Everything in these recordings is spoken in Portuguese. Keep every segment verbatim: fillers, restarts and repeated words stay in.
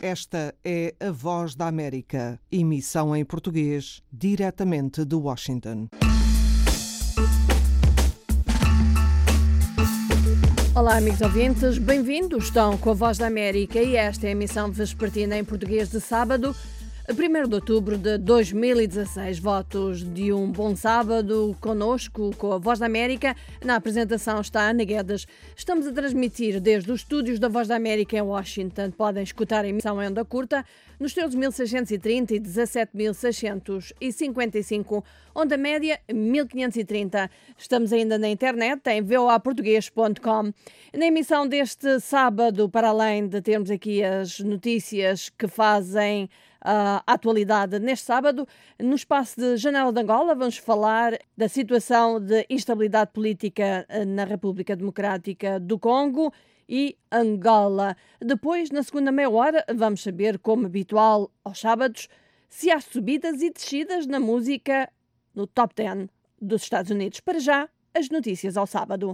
Esta é a Voz da América, emissão em português, diretamente de Washington. Olá, amigos ouvintes, bem-vindos. Estão com a Voz da América e esta é a emissão vespertina em português de sábado, primeiro de outubro de dois mil e dezasseis. Votos de um bom sábado conosco, com a Voz da América. Na apresentação está Ana Guedes. Estamos a transmitir desde os estúdios da Voz da América em Washington. Podem escutar a emissão em onda curta nos treze mil seiscentos e trinta e dezassete mil seiscentos e cinquenta e cinco, onda média mil quinhentos e trinta. Estamos ainda na internet em v o a português ponto com. Na emissão deste sábado, para além de termos aqui as notícias que fazem a atualidade neste sábado, no espaço de Janela de Angola, vamos falar da situação de instabilidade política na República Democrática do Congo e Angola. Depois, na segunda meia hora, vamos saber, como habitual aos sábados, se há subidas e descidas na música no top dez dos Estados Unidos. Para já, as notícias ao sábado.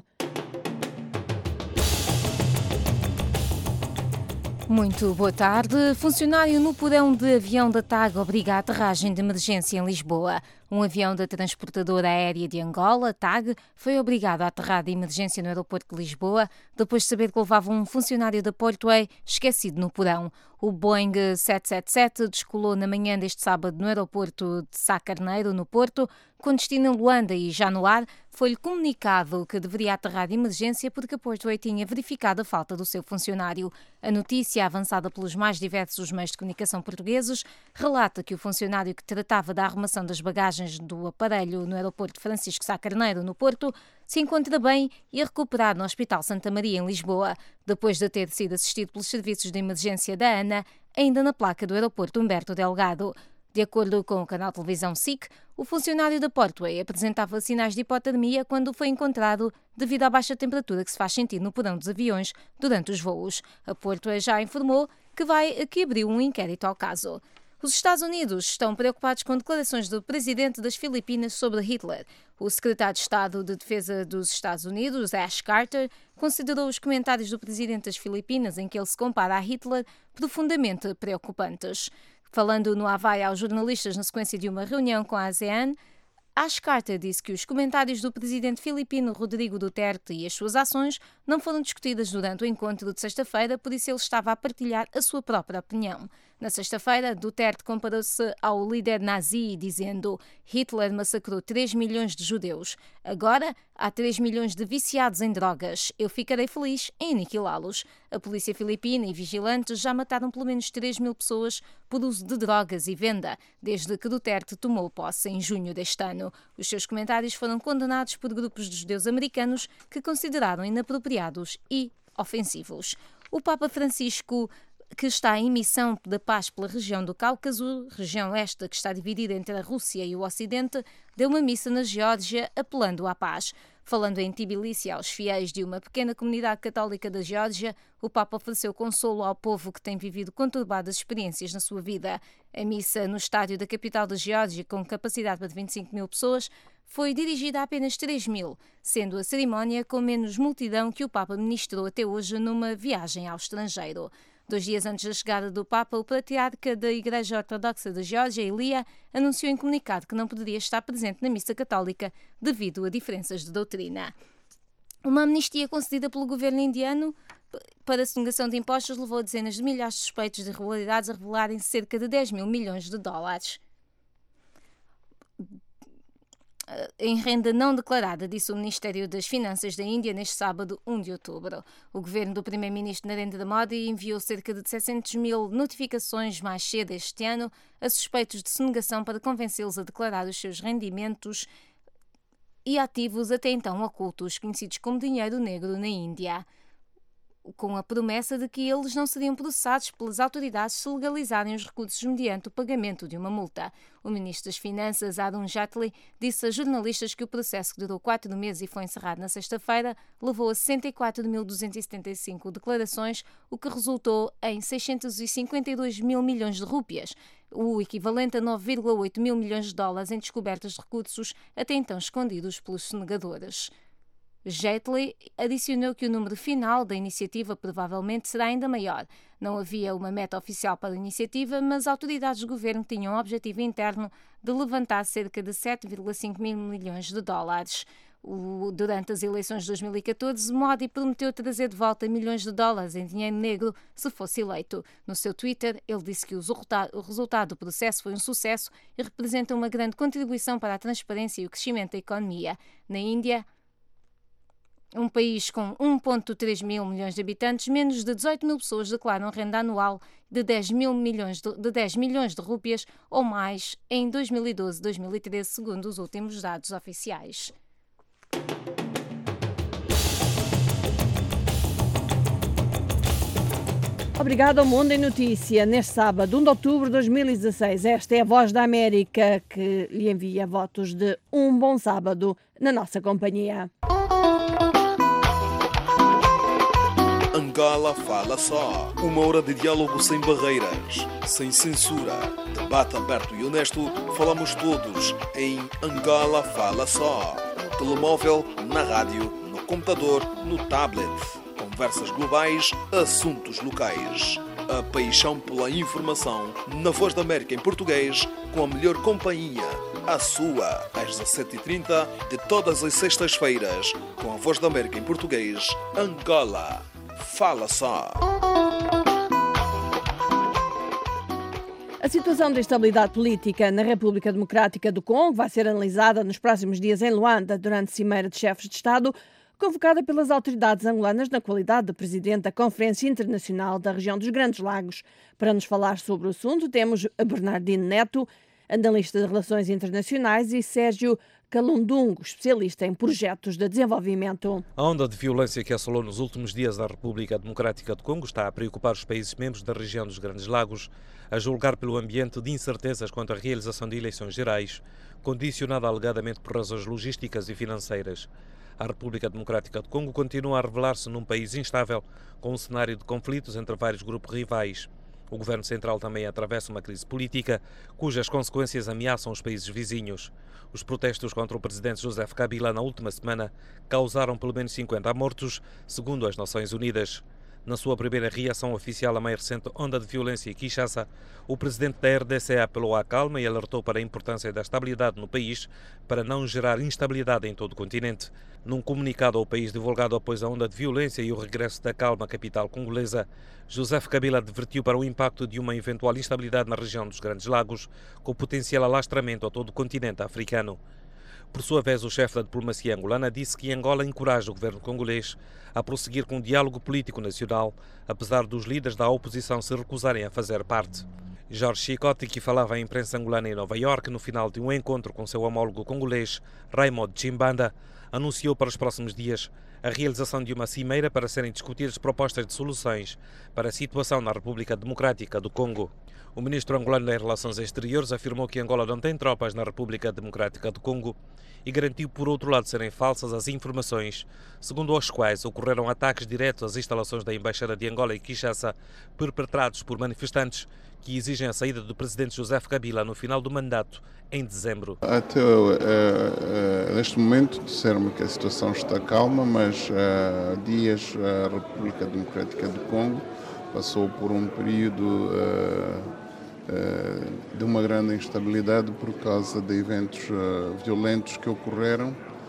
Muito boa tarde. Funcionário no porão de avião da TAG obriga a aterragem de emergência em Lisboa. Um avião da transportadora aérea de Angola, TAG, foi obrigado a aterrar de emergência no aeroporto de Lisboa depois de saber que levava um funcionário da Portway esquecido no porão. O Boeing sete sete sete descolou na manhã deste sábado no aeroporto de Sá Carneiro, no Porto, com destino em Luanda, e já no ar foi-lhe comunicado que deveria aterrar de emergência porque a Portway tinha verificado a falta do seu funcionário. A notícia, avançada pelos mais diversos meios de comunicação portugueses, relata que o funcionário que tratava da arrumação das bagagens do aparelho no aeroporto Francisco Sá Carneiro, no Porto, se encontra bem e é recuperado no Hospital Santa Maria, em Lisboa, depois de ter sido assistido pelos serviços de emergência da ANA, ainda na placa do aeroporto Humberto Delgado. De acordo com o canal de televisão S I C, o funcionário da Portway apresentava sinais de hipotermia quando foi encontrado devido à baixa temperatura que se faz sentir no porão dos aviões durante os voos. A Portway já informou que, vai, que abriu um inquérito ao caso. Os Estados Unidos estão preocupados com declarações do presidente das Filipinas sobre Hitler. O secretário de Estado de Defesa dos Estados Unidos, Ash Carter, considerou os comentários do presidente das Filipinas, em que ele se compara a Hitler, profundamente preocupantes. Falando no Havaí aos jornalistas na sequência de uma reunião com a ASEAN, Ash Carter disse que os comentários do presidente filipino Rodrigo Duterte e as suas ações não foram discutidas durante o encontro de sexta-feira, por isso ele estava a partilhar a sua própria opinião. Na sexta-feira, Duterte comparou-se ao líder nazi, dizendo: Hitler massacrou três milhões de judeus. Agora há três milhões de viciados em drogas. Eu ficarei feliz em aniquilá-los. A polícia filipina e vigilantes já mataram pelo menos três mil pessoas por uso de drogas e venda, desde que Duterte tomou posse em junho deste ano. Os seus comentários foram condenados por grupos de judeus americanos que consideraram inapropriados e ofensivos. O Papa Francisco, que está em missão da paz pela região do Cáucaso, região esta que está dividida entre a Rússia e o Ocidente, deu uma missa na Geórgia apelando à paz. Falando em Tbilisi aos fiéis de uma pequena comunidade católica da Geórgia, o Papa ofereceu consolo ao povo que tem vivido conturbadas experiências na sua vida. A missa no estádio da capital da Geórgia, com capacidade para vinte e cinco mil pessoas, foi dirigida a apenas três mil, sendo a cerimónia com menos multidão que o Papa ministrou até hoje numa viagem ao estrangeiro. Dois dias antes da chegada do Papa, o patriarca da Igreja Ortodoxa da Geórgia, Elia, anunciou em comunicado que não poderia estar presente na missa católica devido a diferenças de doutrina. Uma amnistia concedida pelo governo indiano para a sonegação de impostos levou dezenas de milhares de suspeitos de irregularidades a revelarem cerca de dez mil milhões de dólares em renda não declarada, disse o Ministério das Finanças da Índia neste sábado, um de outubro. O governo do primeiro-ministro Narendra Modi enviou cerca de setecentos mil notificações mais cedo este ano a suspeitos de sonegação para convencê-los a declarar os seus rendimentos e ativos até então ocultos, conhecidos como dinheiro negro na Índia, com a promessa de que eles não seriam processados pelas autoridades se legalizarem os recursos mediante o pagamento de uma multa. O ministro das Finanças, Arun Jaitley, disse a jornalistas que o processo, que durou quatro meses e foi encerrado na sexta-feira, levou a sessenta e quatro mil duzentas e setenta e cinco declarações, o que resultou em seiscentos e cinquenta e dois mil milhões de rúpias, o equivalente a nove vírgula oito mil milhões de dólares em descobertas de recursos até então escondidos pelos sonegadores. Jetli adicionou que o número final da iniciativa provavelmente será ainda maior. Não havia uma meta oficial para a iniciativa, mas autoridades do governo tinham um objetivo interno de levantar cerca de sete vírgula cinco mil milhões de dólares. O, durante as eleições de dois mil e catorze, Modi prometeu trazer de volta milhões de dólares em dinheiro negro se fosse eleito. No seu Twitter, ele disse que o resultado, o resultado do processo foi um sucesso e representa uma grande contribuição para a transparência e o crescimento da economia. Na Índia, um país com um vírgula três mil milhões de habitantes, menos de dezoito mil pessoas declaram renda anual de dez mil milhões de, de dez milhões de rúpias ou mais em dois mil e doze a dois mil e treze, segundo os últimos dados oficiais. Obrigado ao Mundo em Notícia. Neste sábado, um de outubro de dois mil e dezasseis, esta é a Voz da América que lhe envia votos de um bom sábado na nossa companhia. Angola Fala Só. Uma hora de diálogo sem barreiras, sem censura. Debate aberto e honesto. Falamos todos em Angola Fala Só. No telemóvel, na rádio, no computador, no tablet. Conversas globais, assuntos locais. A paixão pela informação na Voz da América em português, com a melhor companhia. A sua, às dezassete e trinta de todas as sextas-feiras, com a Voz da América em português, Angola Fala Só. A situação de instabilidade política na República Democrática do Congo vai ser analisada nos próximos dias em Luanda, durante a Cimeira de Chefes de Estado, convocada pelas autoridades angolanas na qualidade de presidente da Conferência Internacional da Região dos Grandes Lagos. Para nos falar sobre o assunto, temos Bernardino Neto, analista de Relações Internacionais, e Sérgio Calundungo, especialista em projetos de desenvolvimento. A onda de violência que assolou nos últimos dias a República Democrática do Congo está a preocupar os países membros da região dos Grandes Lagos, a julgar pelo ambiente de incertezas quanto à realização de eleições gerais, condicionada alegadamente por razões logísticas e financeiras. A República Democrática do Congo continua a revelar-se num país instável, com um cenário de conflitos entre vários grupos rivais. O Governo Central também atravessa uma crise política, cujas consequências ameaçam os países vizinhos. Os protestos contra o presidente Joseph Kabila na última semana causaram pelo menos cinquenta mortos, segundo as Nações Unidas. Na sua primeira reação oficial à mais recente onda de violência em Kinshasa, o presidente da R D C apelou à calma e alertou para a importância da estabilidade no país para não gerar instabilidade em todo o continente. Num comunicado ao país divulgado após a onda de violência e o regresso da calma à capital congolesa, Joseph Kabila advertiu para o impacto de uma eventual instabilidade na região dos Grandes Lagos, com potencial alastramento a todo o continente africano. Por sua vez, o chefe da diplomacia angolana disse que Angola encoraja o governo congolês a prosseguir com o diálogo político nacional, apesar dos líderes da oposição se recusarem a fazer parte. Jorge Chicote, que falava à imprensa angolana em Nova Iorque no final de um encontro com seu homólogo congolês, Raymond Chimbanda, anunciou para os próximos dias a realização de uma cimeira para serem discutidas propostas de soluções para a situação na República Democrática do Congo. O ministro angolano das Relações Exteriores afirmou que Angola não tem tropas na República Democrática do Congo e garantiu, por outro lado, serem falsas as informações segundo as quais ocorreram ataques diretos às instalações da Embaixada de Angola em Kinshasa, perpetrados por manifestantes que exigem a saída do presidente Joseph Kabila no final do mandato, em dezembro. Até uh, uh, neste momento, disseram-me que a situação está calma, mas há uh, dias a República Democrática do Congo passou por um período uh, uh, de uma grande instabilidade por causa de eventos uh, violentos que ocorreram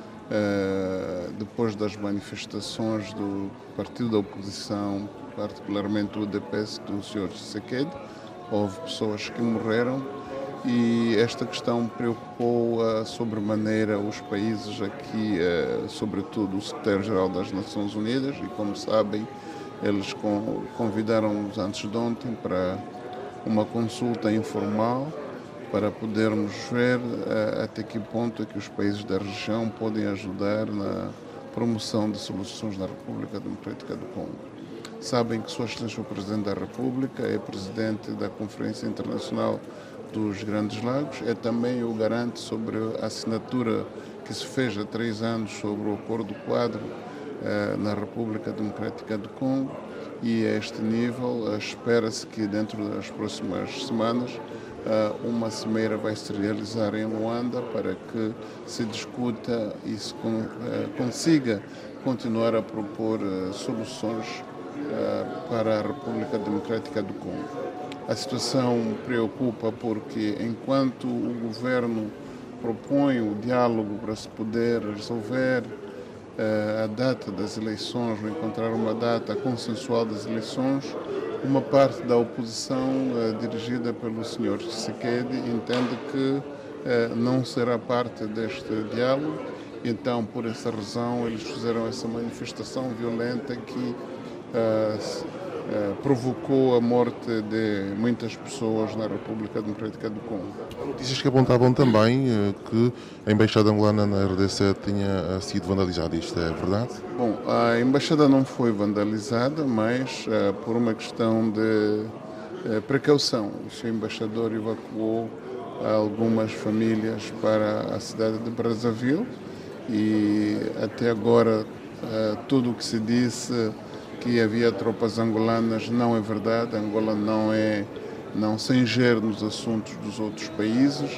uh, depois das manifestações do partido da oposição, particularmente o U D P S do senhor Tshisekedi. Houve pessoas que morreram e esta questão preocupou uh, sobremaneira os países aqui, uh, sobretudo o secretário-geral das Nações Unidas, e como sabem, eles convidaram-nos antes de ontem para uma consulta informal para podermos ver uh, até que ponto é que os países da região podem ajudar na promoção de soluções na República Democrática do Congo. Sabem que Sua Excelência o Presidente da República é presidente da Conferência Internacional dos Grandes Lagos, é também o garante sobre a assinatura que se fez há três anos sobre o Acordo Quadro uh, na República Democrática do Congo, e a este nível uh, espera-se que dentro das próximas semanas uma cimeira vai se realizar em Luanda para que se discuta e se consiga continuar a propor soluções para a República Democrática do Congo. A situação preocupa porque enquanto o governo propõe o diálogo para se poder resolver a data das eleições, ou encontrar uma data consensual das eleições, uma parte da oposição, dirigida pelo senhor Tshisekedi, entende que não será parte deste diálogo. Então, por essa razão, eles fizeram essa manifestação violenta que provocou a morte de muitas pessoas na República Democrática do Congo. Notícias que apontavam também que a Embaixada angolana na R D C tinha sido vandalizada. Isto é verdade? Bom, a Embaixada não foi vandalizada, mas por uma questão de precaução. O seu embaixador evacuou algumas famílias para a cidade de Brazzaville e até agora tudo o que se disse que havia tropas angolanas não é verdade. Angola não é, não se ingere nos assuntos dos outros países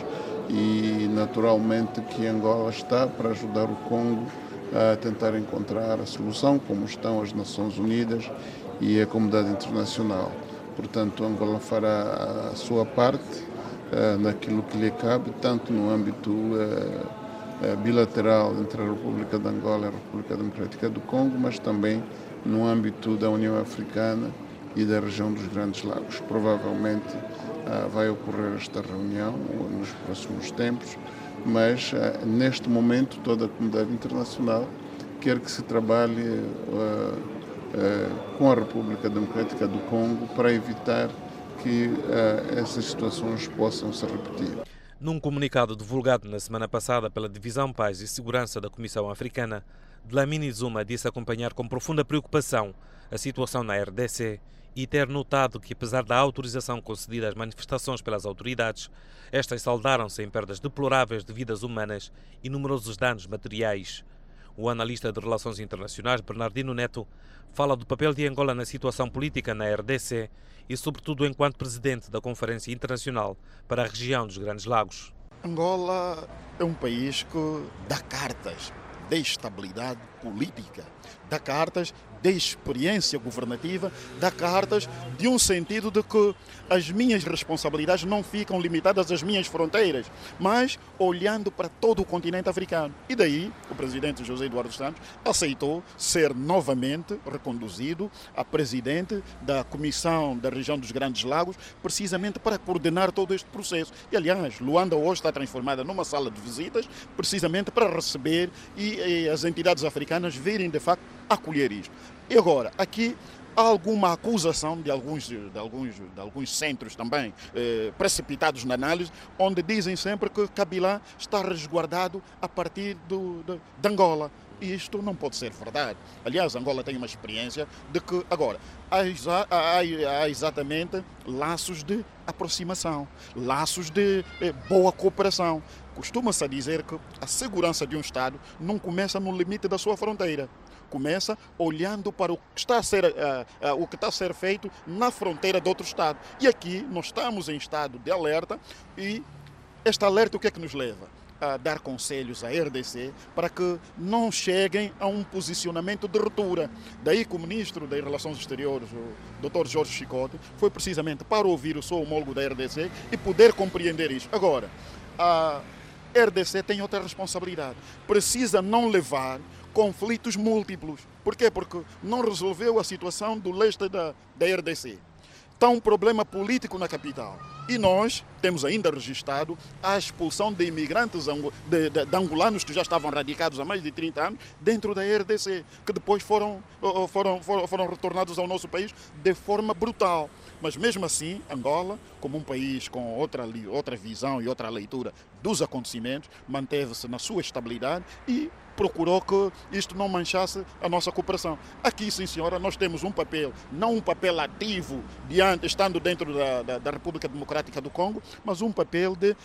e naturalmente que Angola está para ajudar o Congo a tentar encontrar a solução, como estão as Nações Unidas e a comunidade internacional. Portanto, Angola fará a sua parte uh, naquilo que lhe cabe, tanto no âmbito uh, uh, bilateral entre a República de Angola e a República Democrática do Congo, mas também no âmbito da União Africana e da região dos Grandes Lagos. Provavelmente uh, vai ocorrer esta reunião nos próximos tempos, mas uh, neste momento toda a comunidade internacional quer que se trabalhe uh, uh, com a República Democrática do Congo para evitar que uh, essas situações possam se repetir. Num comunicado divulgado na semana passada pela Divisão Paz e Segurança da Comissão Africana, Dlamini Zuma disse acompanhar com profunda preocupação a situação na R D C e ter notado que, apesar da autorização concedida às manifestações pelas autoridades, estas saldaram-se em perdas deploráveis de vidas humanas e numerosos danos materiais. O analista de Relações Internacionais, Bernardino Neto, fala do papel de Angola na situação política na R D C e, sobretudo, enquanto presidente da Conferência Internacional para a região dos Grandes Lagos. Angola é um país que dá cartas de estabilidade política, dá cartas de experiência governativa, dá cartas de um sentido de que as minhas responsabilidades não ficam limitadas às minhas fronteiras, mas olhando para todo o continente africano. E daí o presidente José Eduardo Santos aceitou ser novamente reconduzido a presidente da Comissão da Região dos Grandes Lagos, precisamente para coordenar todo este processo. E, aliás, Luanda hoje está transformada numa sala de visitas, precisamente para receber e, e as entidades africanas virem, de facto, acolher isto. E agora, aqui há alguma acusação de alguns, de alguns, de alguns centros também eh, precipitados na análise, onde dizem sempre que Kabila está resguardado a partir do, de, de Angola. E isto não pode ser verdade. Aliás, Angola tem uma experiência de que, agora, há, há, há exatamente laços de aproximação, laços de eh, boa cooperação. Costuma-se a dizer que a segurança de um Estado não começa no limite da sua fronteira. Começa olhando para o que está a ser, uh, uh, o que está a ser feito na fronteira de outro Estado. E aqui nós estamos em estado de alerta e este alerta o que é que nos leva? A dar conselhos à R D C para que não cheguem a um posicionamento de ruptura. Daí que o ministro das Relações Exteriores, o doutor Jorge Chicote, foi precisamente para ouvir o seu homólogo da R D C e poder compreender isso. Agora, a R D C tem outra responsabilidade. Precisa não levar conflitos múltiplos. Por quê? Porque não resolveu a situação do leste da, da R D C. Está um problema político na capital. E nós temos ainda registrado a expulsão de imigrantes de, de, de angolanos que já estavam radicados há mais de trinta anos dentro da R D C, que depois foram, foram, foram, foram retornados ao nosso país de forma brutal. Mas mesmo assim, Angola, como um país com outra, outra visão e outra leitura dos acontecimentos, manteve-se na sua estabilidade e procurou que isto não manchasse a nossa cooperação. Aqui, sim senhora, nós temos um papel, não um papel ativo, diante, estando dentro da, da, da República Democrática do Congo, mas um papel de,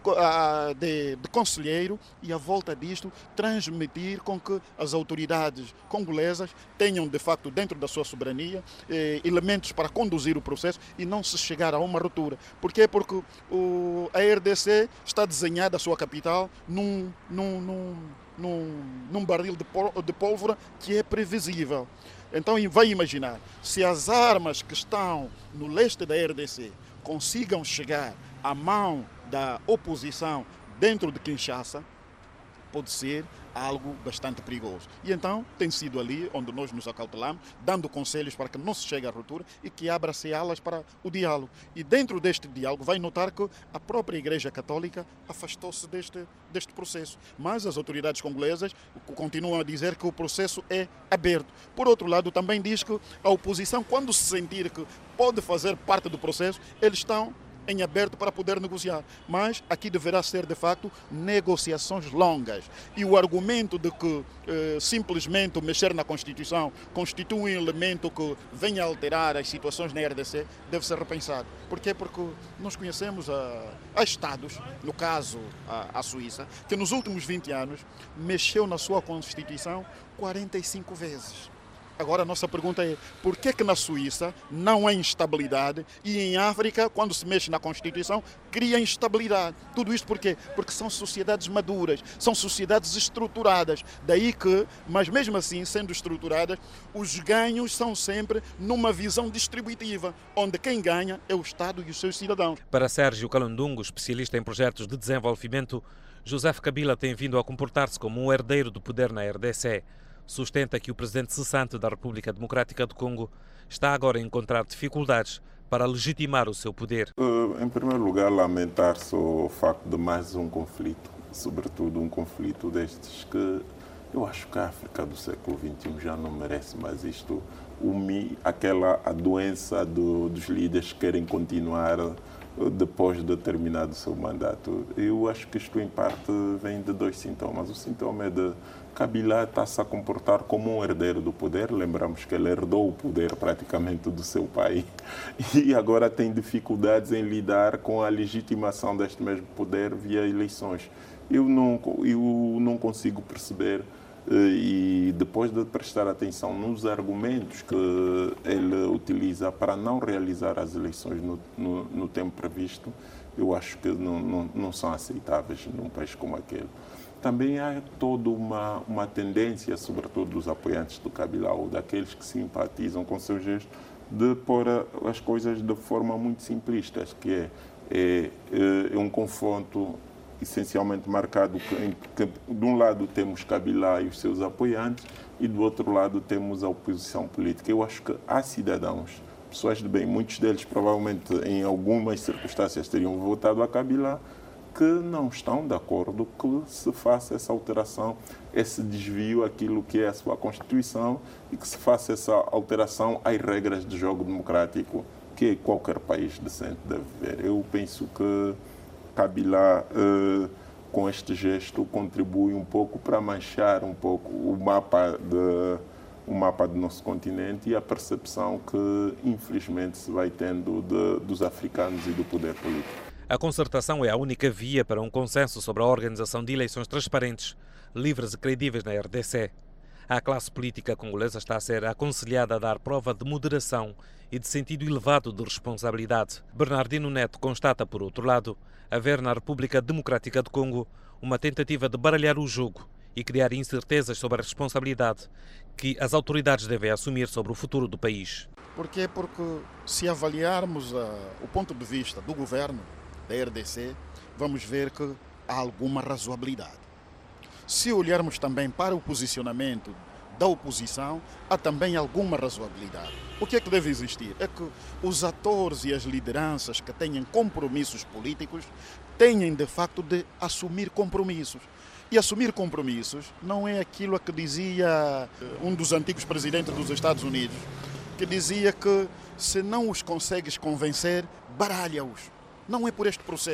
de, de conselheiro e, à volta disto, transmitir com que as autoridades congolesas tenham, de facto, dentro da sua soberania, eh, elementos para conduzir o processo e não se chegar a uma ruptura. Porquê? Porque o, a R D C está desenhada, a sua capital, num, num, num, num, num barril de pólvora que é previsível. Então vai imaginar, se as armas que estão no leste da R D C consigam chegar à mão da oposição dentro de Kinshasa, pode ser algo bastante perigoso. E então tem sido ali onde nós nos acautelamos, dando conselhos para que não se chegue à ruptura e que abra-se alas para o diálogo. E dentro deste diálogo vai notar que a própria Igreja Católica afastou-se deste, deste processo. Mas as autoridades congolesas continuam a dizer que o processo é aberto. Por outro lado, também diz que a oposição, quando se sentir que pode fazer parte do processo, eles estão em aberto para poder negociar, mas aqui deverá ser de facto negociações longas e o argumento de que eh, simplesmente mexer na Constituição constitui um elemento que venha a alterar as situações na R D C deve ser repensado. Porquê? Porque nós conhecemos a, a Estados, no caso a, a Suíça, que nos últimos vinte anos mexeu na sua Constituição quarenta e cinco vezes. Agora a nossa pergunta é, por que que na Suíça não há instabilidade e em África, quando se mexe na Constituição, cria instabilidade? Tudo isto por quê? Porque são sociedades maduras, são sociedades estruturadas. Daí que, mas mesmo assim, sendo estruturadas, os ganhos são sempre numa visão distributiva, onde quem ganha é o Estado e os seus cidadãos. Para Sérgio Calundungo, especialista em projetos de desenvolvimento, Joseph Kabila tem vindo a comportar-se como um herdeiro do poder na R D C. Sustenta que o presidente cessante da República Democrática do Congo está agora a encontrar dificuldades para legitimar o seu poder. Em primeiro lugar, lamentar-se o facto de mais um conflito, sobretudo um conflito destes que eu acho que a África do século vinte e um já não merece mais isto. O, aquela a doença do, dos líderes que querem continuar depois de terminado o seu mandato. Eu acho que isto, em parte, vem de dois sintomas. O sintoma é de Kabila está-se a comportar como um herdeiro do poder. Lembramos que ele herdou o poder praticamente do seu pai e agora tem dificuldades em lidar com a legitimação deste mesmo poder via eleições. Eu não, eu não consigo perceber, e depois de prestar atenção nos argumentos que ele utiliza para não realizar as eleições no, no, no tempo previsto, eu acho que não, não, não são aceitáveis num país como aquele. Também há toda uma, uma tendência, sobretudo dos apoiantes do Kabila ou daqueles que simpatizam com seu gesto, de pôr as coisas de forma muito simplista, que é, é, é um confronto essencialmente marcado que, que de um lado temos Kabila e os seus apoiantes e do outro lado temos a oposição política. Eu acho que há cidadãos, pessoas de bem, muitos deles provavelmente em algumas circunstâncias teriam votado a Kabila, que não estão de acordo que se faça essa alteração, esse desvio àquilo que é a sua Constituição e que se faça essa alteração às regras de jogo democrático que qualquer país decente deve ver. Eu penso que Kabila, eh, com este gesto, contribui um pouco para manchar um pouco o mapa, de, o mapa do nosso continente e a percepção que, infelizmente, se vai tendo de, dos africanos e do poder político. A concertação é a única via para um consenso sobre a organização de eleições transparentes, livres e credíveis na R D C. A classe política congolesa está a ser aconselhada a dar prova de moderação e de sentido elevado de responsabilidade. Bernardino Neto constata, por outro lado, haver na República Democrática do Congo uma tentativa de baralhar o jogo e criar incertezas sobre a responsabilidade que as autoridades devem assumir sobre o futuro do país. Porquê? Porque se avaliarmos uh, o ponto de vista do governo da R D C, vamos ver que há alguma razoabilidade. Se olharmos também para o posicionamento da oposição, há também alguma razoabilidade. O que é que deve existir? É que os atores e as lideranças que tenham compromissos políticos tenham, de facto, de assumir compromissos. E assumir compromissos não é aquilo a que dizia um dos antigos presidentes dos Estados Unidos, que dizia que se não os consegues convencer, baralha-os. Não é por este processo.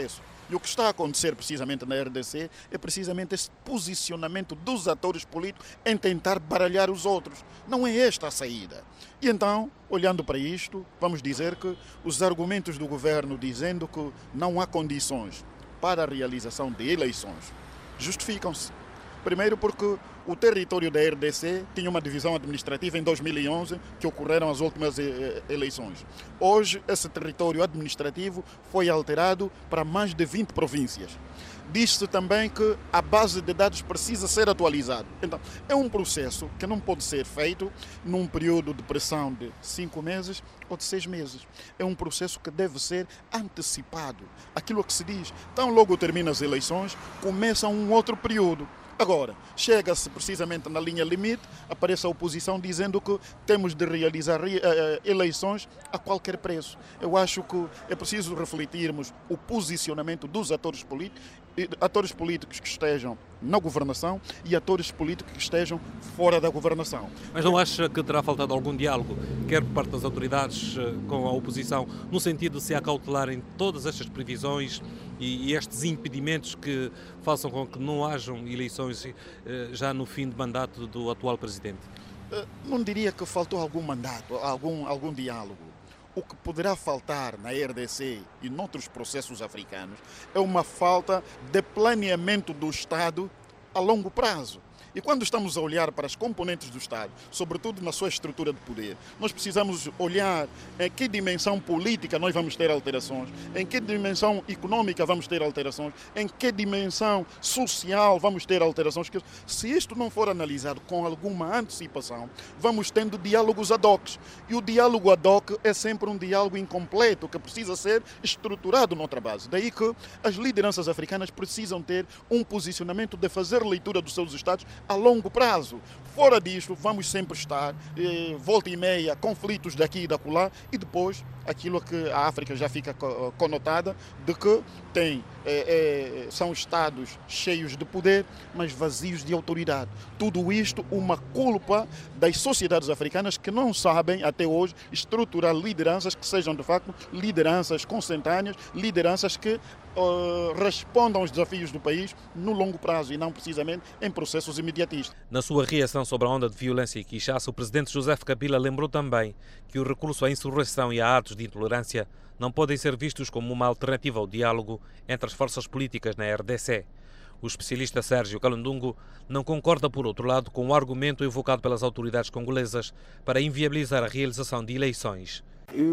E o que está a acontecer precisamente na R D C é precisamente esse posicionamento dos atores políticos em tentar baralhar os outros. Não é esta a saída. E então, olhando para isto, vamos dizer que os argumentos do governo dizendo que não há condições para a realização de eleições justificam-se. Primeiro porque o território da R D C tinha uma divisão administrativa em dois mil e onze, que ocorreram as últimas eleições. Hoje, esse território administrativo foi alterado para mais de vinte províncias. Diz-se também que a base de dados precisa ser atualizada. Então, é um processo que não pode ser feito num período de pressão de cinco meses ou de seis meses. É um processo que deve ser antecipado. Aquilo que se diz, tão logo termina as eleições, começa um outro período. Agora, chega-se precisamente na linha limite, aparece a oposição dizendo que temos de realizar eleições a qualquer preço. Eu acho que é preciso refletirmos o posicionamento dos atores políticos, atores políticos que estejam na governação e atores políticos que estejam fora da governação. Mas não acha que terá faltado algum diálogo, quer por parte das autoridades com a oposição, no sentido de se acautelarem todas estas previsões e estes impedimentos que façam com que não hajam eleições já no fim de mandato do atual presidente? Não diria que faltou algum mandato, algum, algum diálogo. O que poderá faltar na R D C e noutros processos africanos é uma falta de planeamento do Estado a longo prazo. E quando estamos a olhar para as componentes do Estado, sobretudo na sua estrutura de poder, nós precisamos olhar em que dimensão política nós vamos ter alterações, em que dimensão econômica vamos ter alterações, em que dimensão social vamos ter alterações. Se isto não for analisado com alguma antecipação, vamos tendo diálogos ad hoc. E o diálogo ad hoc é sempre um diálogo incompleto, que precisa ser estruturado noutra base. Daí que as lideranças africanas precisam ter um posicionamento de fazer leitura dos seus Estados a longo prazo. Fora disto, vamos sempre estar, eh, volta e meia, conflitos daqui e da acolá, e depois aquilo que a África já fica conotada, de que tem, eh, eh, são Estados cheios de poder, mas vazios de autoridade. Tudo isto uma culpa das sociedades africanas que não sabem, até hoje, estruturar lideranças que sejam, de facto, lideranças consentâneas, lideranças que Uh, respondam aos desafios do país no longo prazo e não precisamente em processos imediatistas. Na sua reação sobre a onda de violência e Kinshasa, o presidente Joseph Kabila lembrou também que o recurso à insurreição e a atos de intolerância não podem ser vistos como uma alternativa ao diálogo entre as forças políticas na R D C. O especialista Sérgio Kalundungu não concorda, por outro lado, com o argumento evocado pelas autoridades congolesas para inviabilizar a realização de eleições.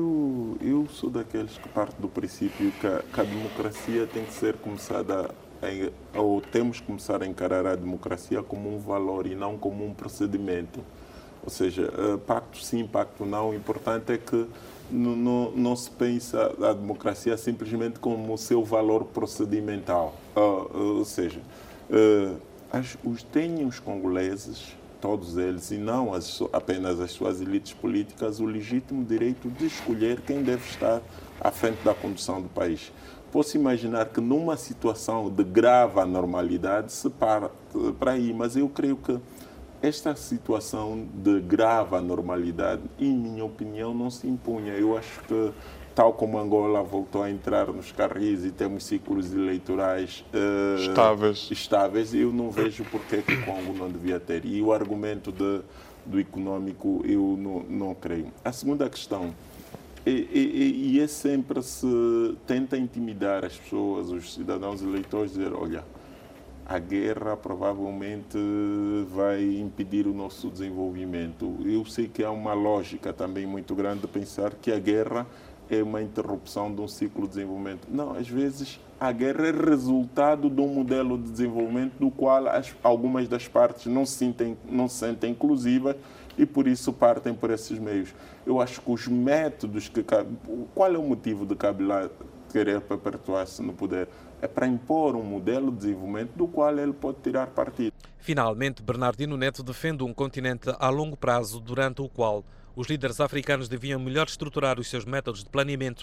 Eu, eu sou daqueles que parte do princípio que a, que a democracia tem que ser começada, a, ou temos que começar a encarar a democracia como um valor e não como um procedimento. Ou seja, pacto sim, pacto não. O importante é que não, não, não se pensa a democracia simplesmente como o seu valor procedimental. Ou seja, as, os têm os congoleses, todos eles, e não as, apenas as suas elites políticas, o legítimo direito de escolher quem deve estar à frente da condução do país. Posso imaginar que numa situação de grave anormalidade se para para aí, mas eu creio que esta situação de grave anormalidade, em minha opinião, não se impunha. Eu acho que, tal como Angola voltou a entrar nos carris e temos ciclos eleitorais uh, estáveis. estáveis, eu não vejo porque que o Congo não devia ter. E o argumento de, do econômico, eu não, não creio. A segunda questão, e, e, e é sempre se tenta intimidar as pessoas, os cidadãos eleitores, dizer, olha, a guerra provavelmente vai impedir o nosso desenvolvimento. Eu sei que há uma lógica também muito grande de pensar que a guerra é uma interrupção de um ciclo de desenvolvimento. Não, às vezes a guerra é resultado de um modelo de desenvolvimento do qual as, algumas das partes não se sentem, não se sentem inclusivas e por isso partem por esses meios. Eu acho que os métodos que... Qual é o motivo de Kabila querer perpetuar-se no poder? É para impor um modelo de desenvolvimento do qual ele pode tirar partido. Finalmente, Bernardino Neto defende um continente a longo prazo, durante o qual os líderes africanos deviam melhor estruturar os seus métodos de planeamento,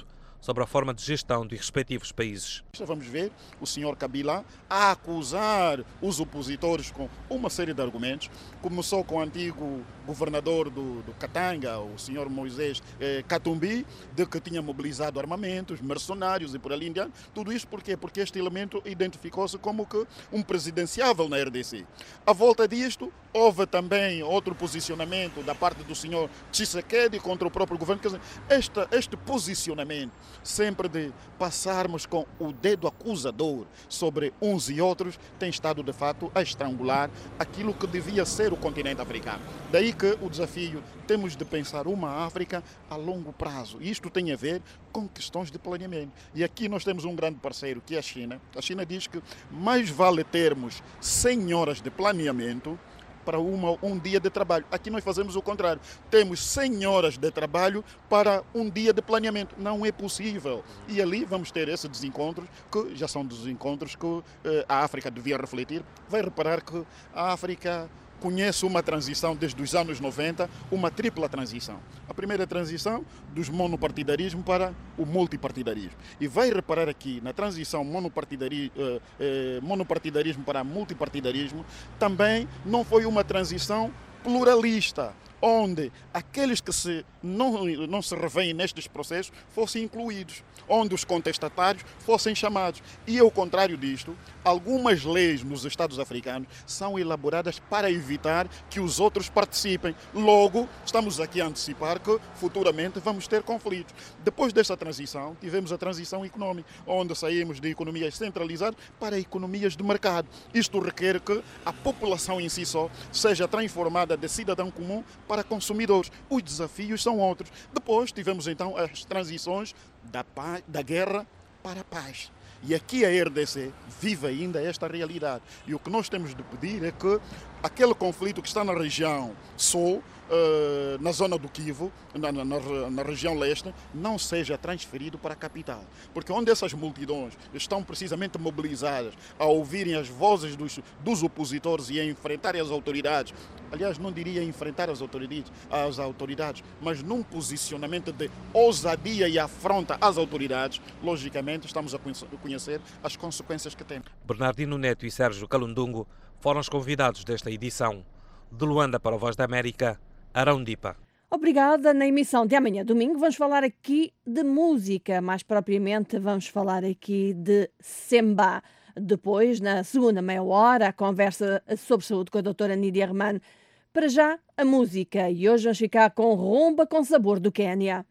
sobre a forma de gestão dos respectivos países. Vamos ver o senhor Kabila a acusar os opositores com uma série de argumentos. Começou com o antigo governador do, do Katanga, o senhor Moisés eh, Katumbi, de que tinha mobilizado armamentos, mercenários e por ali em diante. Tudo isso por quê? Porque este elemento identificou-se como que um presidenciável na R D C. À volta disto, houve também outro posicionamento da parte do senhor Tshisekedi contra o próprio governo. Quer dizer, este, este posicionamento sempre de passarmos com o dedo acusador sobre uns e outros tem estado de fato a estrangular aquilo que devia ser o continente africano. Daí que o desafio, temos de pensar uma África a longo prazo. E isto tem a ver com questões de planeamento. E aqui nós temos um grande parceiro que é a China. A China diz que mais vale termos cem horas de planeamento para uma, um dia de trabalho. Aqui nós fazemos o contrário. Temos cem horas de trabalho para um dia de planeamento. Não é possível. E ali vamos ter esses desencontros, que já são desencontros que eh, a África devia refletir. Vai reparar que a África conhece uma transição desde os anos noventa, uma tripla transição. A primeira transição dos monopartidarismo para o multipartidarismo. E vai reparar aqui, na transição monopartidari, eh, eh, monopartidarismo para multipartidarismo, também não foi uma transição pluralista, onde aqueles que se não, não se revêem nestes processos fossem incluídos, onde os contestatários fossem chamados. E ao contrário disto, algumas leis nos Estados africanos são elaboradas para evitar que os outros participem. Logo, estamos aqui a antecipar que futuramente vamos ter conflitos. Depois desta transição, tivemos a transição econômica, onde saímos de economias centralizadas para economias de mercado. Isto requer que a população em si só seja transformada de cidadão comum para consumidores. Os desafios são outros. Depois tivemos então as transições da, paz, da guerra para a paz. E aqui a R D C vive ainda esta realidade. E o que nós temos de pedir é que aquele conflito que está na região sul, Uh, na zona do Kivu, na, na, na região leste, não seja transferido para a capital. Porque onde essas multidões estão precisamente mobilizadas a ouvirem as vozes dos, dos opositores e a enfrentarem as autoridades, aliás, não diria enfrentar as autoridades, as autoridades, mas num posicionamento de ousadia e afronta às autoridades, logicamente estamos a conhecer as consequências que tem. Bernardino Neto e Sérgio Calundungo foram os convidados desta edição. De Luanda para a Voz da América, Arão Dipa. Obrigada. Na emissão de amanhã, domingo, vamos falar aqui de música. Mais propriamente, vamos falar aqui de Semba. Depois, na segunda meia hora, a conversa sobre saúde com a doutora Nídia Herman. Para já, a música. E hoje vamos ficar com Rumba com Sabor do Quênia.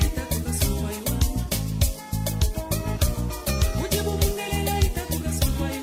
Boy.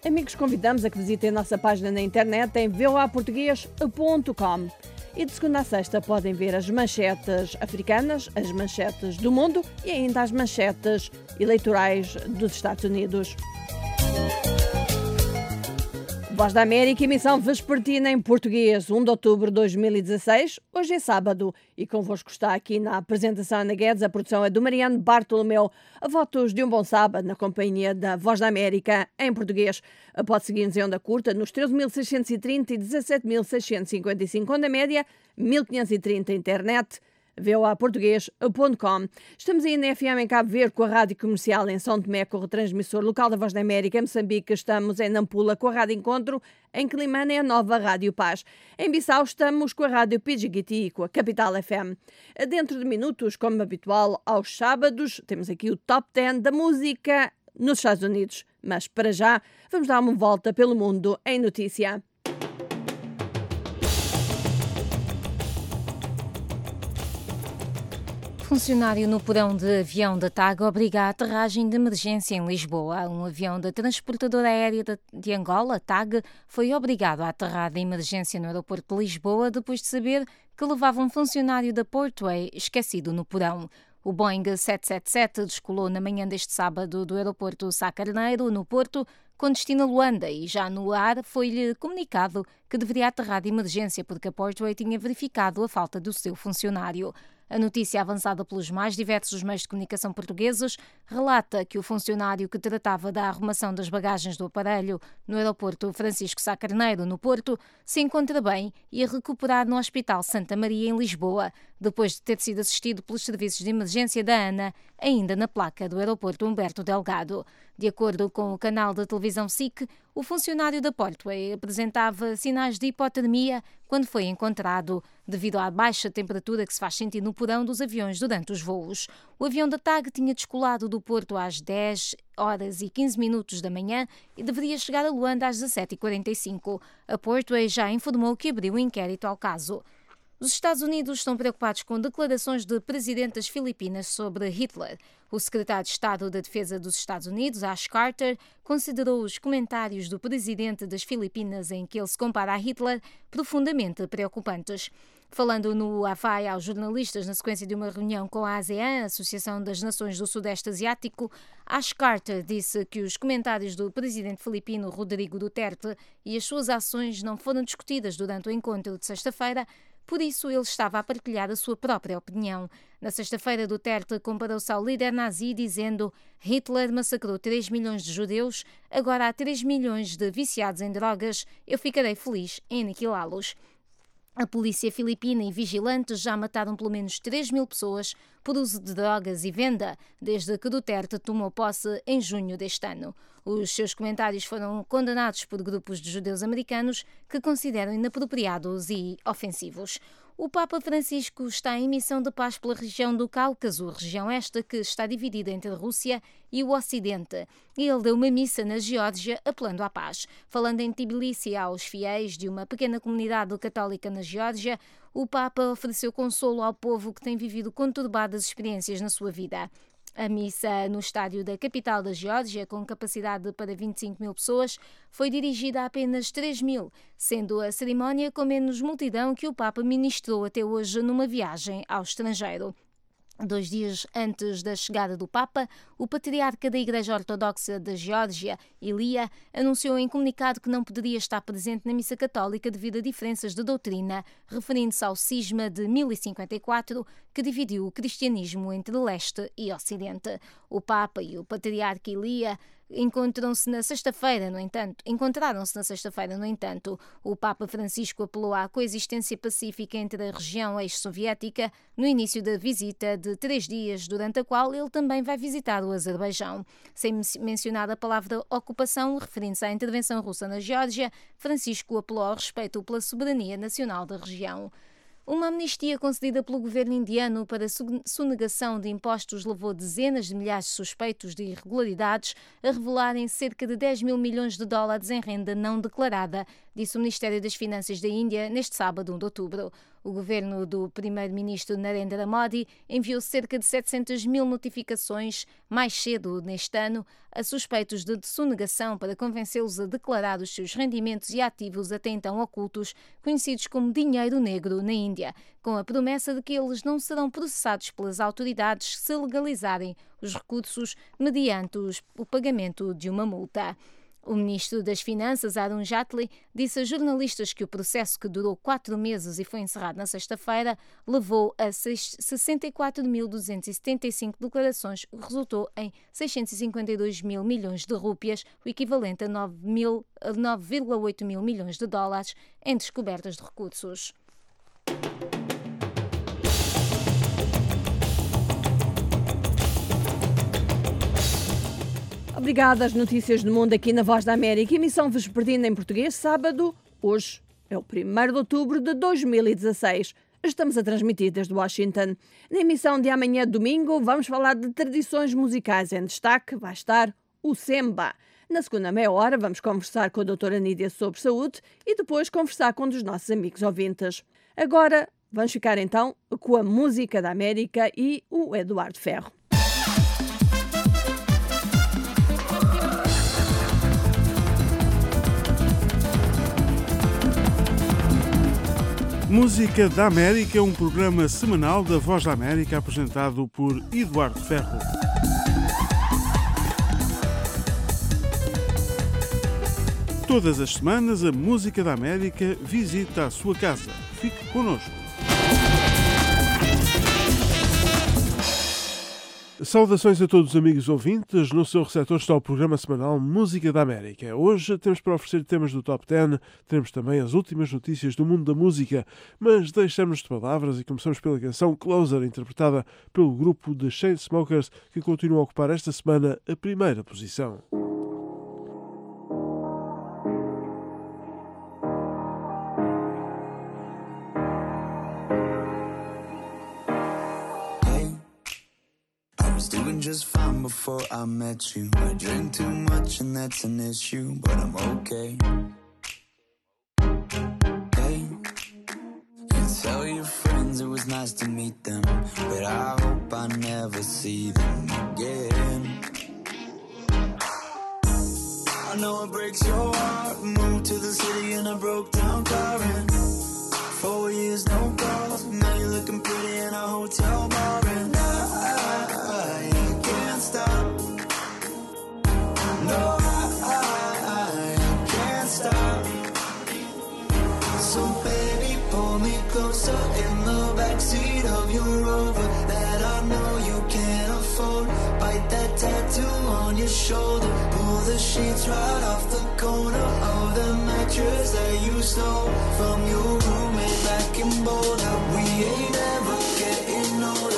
Amigos, convidamos a que visitem a nossa página na internet em v o a português ponto com. E de segunda a sexta podem ver as manchetes africanas, as manchetes do mundo e ainda as manchetes eleitorais dos Estados Unidos. Voz da América, emissão vespertina em português, um de outubro de dois mil e dezasseis, hoje é sábado. E convosco está aqui na apresentação Ana Guedes, a produção é do Mariano Bartolomeu. A votos de um bom sábado na companhia da Voz da América em português. Pode seguir-nos em onda curta nos treze mil seiscentos e trinta e dezassete mil seiscentos e cinquenta e cinco onda média, mil quinhentos e trinta internet. v o a português ponto com. Estamos aí na F M em Cabo Verde com a Rádio Comercial em São Tomé com o retransmissor local da Voz da América. Em Moçambique estamos em Nampula com a Rádio Encontro. Em Climane é a nova Rádio Paz. Em Bissau estamos com a Rádio Pidjigiti com a Capital F M. Dentro de minutos, como habitual, aos sábados, temos aqui o Top dez da música nos Estados Unidos. Mas para já, vamos dar uma volta pelo mundo em notícia. Funcionário no porão de avião da TAG obriga a aterragem de emergência em Lisboa. Um avião da transportadora aérea de Angola, TAG, foi obrigado a aterrar de emergência no aeroporto de Lisboa depois de saber que levava um funcionário da Portway esquecido no porão. O Boeing sete sete sete descolou na manhã deste sábado do aeroporto Sá Carneiro, no Porto, com destino a Luanda, e já no ar foi-lhe comunicado que deveria aterrar de emergência porque a Portway tinha verificado a falta do seu funcionário. A notícia avançada pelos mais diversos meios de comunicação portugueses relata que o funcionário que tratava da arrumação das bagagens do aparelho no aeroporto Francisco Sá Carneiro, no Porto, se encontra bem e a recuperar no Hospital Santa Maria, em Lisboa, depois de ter sido assistido pelos serviços de emergência da ANA, ainda na placa do aeroporto Humberto Delgado. De acordo com o canal de televisão S I C, o funcionário da Portway apresentava sinais de hipotermia quando foi encontrado, devido à baixa temperatura que se faz sentir no porão dos aviões durante os voos. O avião da TAG tinha descolado do Porto às dez horas e quinze minutos da manhã e deveria chegar a Luanda às dezassete e quarenta e cinco. A Portway já informou que abriu um inquérito ao caso. Os Estados Unidos estão preocupados com declarações de presidente das Filipinas sobre Hitler. O secretário de Estado da Defesa dos Estados Unidos, Ash Carter, considerou os comentários do presidente das Filipinas em que ele se compara a Hitler profundamente preocupantes. Falando no Havaí aos jornalistas na sequência de uma reunião com a ASEAN, a Associação das Nações do Sudeste Asiático, Ash Carter disse que os comentários do presidente filipino Rodrigo Duterte e as suas ações não foram discutidas durante o encontro de sexta-feira. Por isso, ele estava a partilhar a sua própria opinião. Na sexta-feira, Duterte comparou-se ao líder nazi, dizendo: Hitler massacrou três milhões de judeus, agora há três milhões de viciados em drogas, eu ficarei feliz em aniquilá-los. A polícia filipina e vigilantes já mataram pelo menos três mil pessoas por uso de drogas e venda, desde que Duterte tomou posse em junho deste ano. Os seus comentários foram condenados por grupos de judeus americanos que consideram inapropriados e ofensivos. O Papa Francisco está em missão de paz pela região do Cáucaso, região esta que está dividida entre a Rússia e o Ocidente. Ele deu uma missa na Geórgia apelando à paz. Falando em Tbilisi aos fiéis de uma pequena comunidade católica na Geórgia, o Papa ofereceu consolo ao povo que tem vivido conturbadas experiências na sua vida. A missa no estádio da capital da Geórgia, com capacidade para vinte e cinco mil pessoas, foi dirigida a apenas três mil, sendo a cerimónia com menos multidão que o Papa ministrou até hoje numa viagem ao estrangeiro. Dois dias antes da chegada do Papa, o patriarca da Igreja Ortodoxa da Geórgia, Ilia, anunciou em comunicado que não poderia estar presente na missa católica devido a diferenças de doutrina, referindo-se ao cisma de mil e cinquenta e quatro, que dividiu o cristianismo entre leste e ocidente. O Papa e o patriarca Ilia encontram-se na sexta-feira, no entanto, encontraram-se na sexta-feira, no entanto. O Papa Francisco apelou à coexistência pacífica entre a região ex-soviética no início da visita de três dias, durante a qual ele também vai visitar o Azerbaijão. Sem mencionar a palavra ocupação, referindo-se à intervenção russa na Geórgia, Francisco apelou ao respeito pela soberania nacional da região. Uma amnistia concedida pelo governo indiano para sonegação de impostos levou dezenas de milhares de suspeitos de irregularidades a revelarem cerca de dez mil milhões de dólares em renda não declarada disse o Ministério das Finanças da Índia neste sábado, um de outubro. O governo do primeiro-ministro Narendra Modi enviou cerca de setecentas mil notificações mais cedo neste ano a suspeitos de sonegação para convencê-los a declarar os seus rendimentos e ativos até então ocultos, conhecidos como dinheiro negro na Índia, com a promessa de que eles não serão processados pelas autoridades se legalizarem os recursos mediante os, o pagamento de uma multa. O ministro das Finanças, Arun Jaitley, disse a jornalistas que o processo, que durou quatro meses e foi encerrado na sexta-feira, levou a sessenta e quatro mil duzentas e setenta e cinco declarações, o que resultou em seiscentos e cinquenta e dois mil milhões de rúpias, o equivalente a nove vírgula oito mil milhões de dólares, em descobertas de recursos. Obrigada às notícias do mundo aqui na Voz da América, emissão vespertina em português, sábado. Hoje é o primeiro de outubro de dois mil e dezasseis. Estamos a transmitir desde Washington. Na emissão de amanhã, domingo, vamos falar de tradições musicais. Em destaque vai estar o Semba. Na segunda meia hora vamos conversar com a doutora Nídia sobre saúde e depois conversar com um dos nossos amigos ouvintes. Agora vamos ficar então com a música da América e o Eduardo Ferro. Música da América é um programa semanal da Voz da América apresentado por Eduardo Ferro. Todas as semanas a Música da América visita a sua casa. Fique connosco. Saudações a todos os amigos ouvintes. No seu receptor está o programa semanal Música da América. Hoje temos para oferecer temas do Top dez, teremos também as últimas notícias do mundo da música, mas deixamos de palavras e começamos pela canção Closer, interpretada pelo grupo The Chainsmokers, que continua a ocupar esta semana a primeira posição. Just fine before I met you. I drink too much and that's an issue, but I'm okay. Hey, you tell your friends it was nice to meet them, but I hope I never see them again. I know it breaks your heart. Moved to the city in a broke down car and four years no calls. Now you're looking pretty in a hotel bar and I stop. No, I, I, I can't stop. So baby, pull me closer in the backseat of your Rover that I know you can't afford. Bite that tattoo on your shoulder. Pull the sheets right off the corner of the mattress that you stole from your roommate back in Boulder. We ain't ever getting older.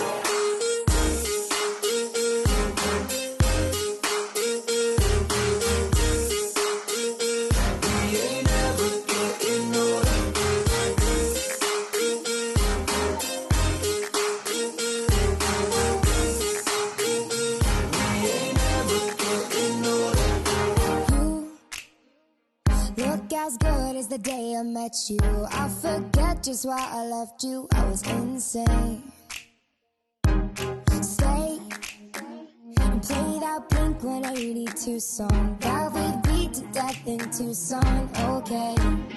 The day I met you, I forget just why I left you. I was insane. Stay and play that Blink one eighty-two song that we beat to death in Tucson. Okay.